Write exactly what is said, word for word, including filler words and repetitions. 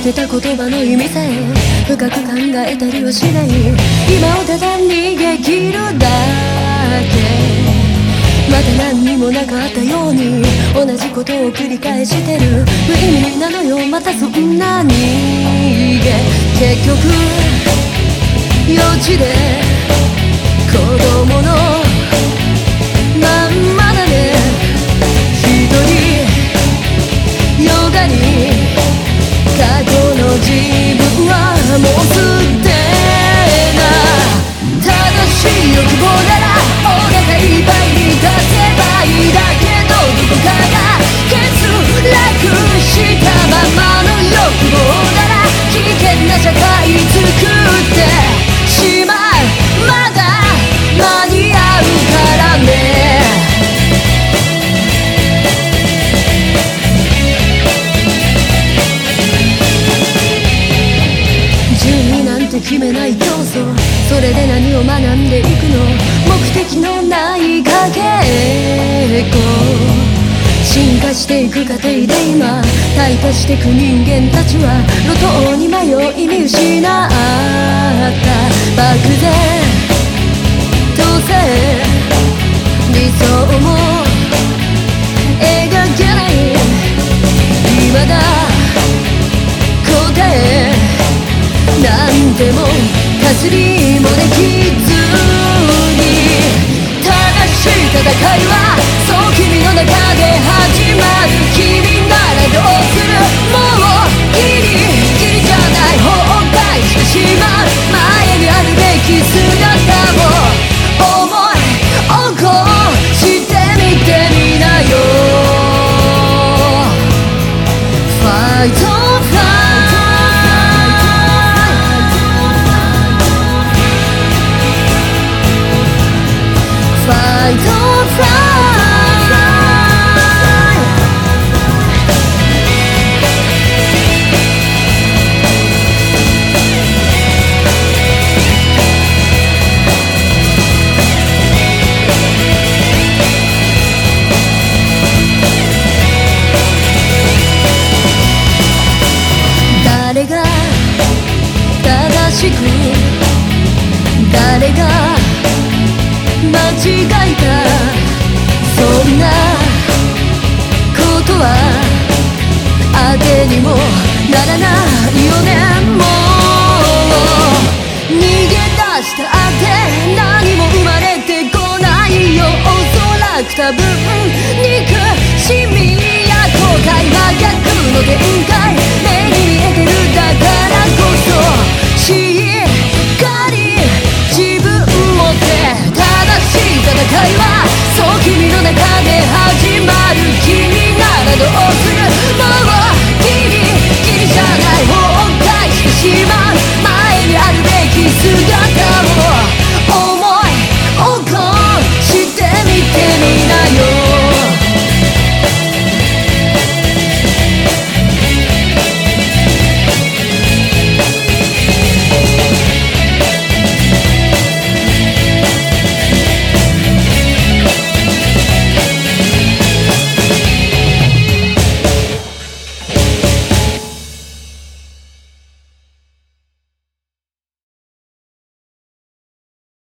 けた言葉の意味さえ深く考えたりはしない。今をただ逃げ切るだけ。また何にもなかったように同じことを繰り返してる。無意味なのよまたそんな逃げ。結局幼稚で子供のまんまだね。一人よがり過去の自分はもう捨てな。正しい欲望ならお腹いっぱいに出せばいいだけど、どこかが欠落したままの欲望なら危険な社会作ってしまう。まだ間に合うからね。順位なんて決めない競争。それで何を学んでいくの。目的のないかけっこ。進化していく過程で今退化してく人間たちは路頭に迷い見失った漠然とせ理想も描けない。未だ答えなんてもかすりもできずに。正しい戦いはそう君の中で始まる。君ならどうする。もうギリギリじゃない崩壊してしまう。前にあるべき姿を思い起こしてみてみなよ。ファイトファイトFight or fly. 誰が正しく誰が間違えた。そんなことは当てにもならないよね。もう逃げ出したって何も生まれてこないよ。おそらく多分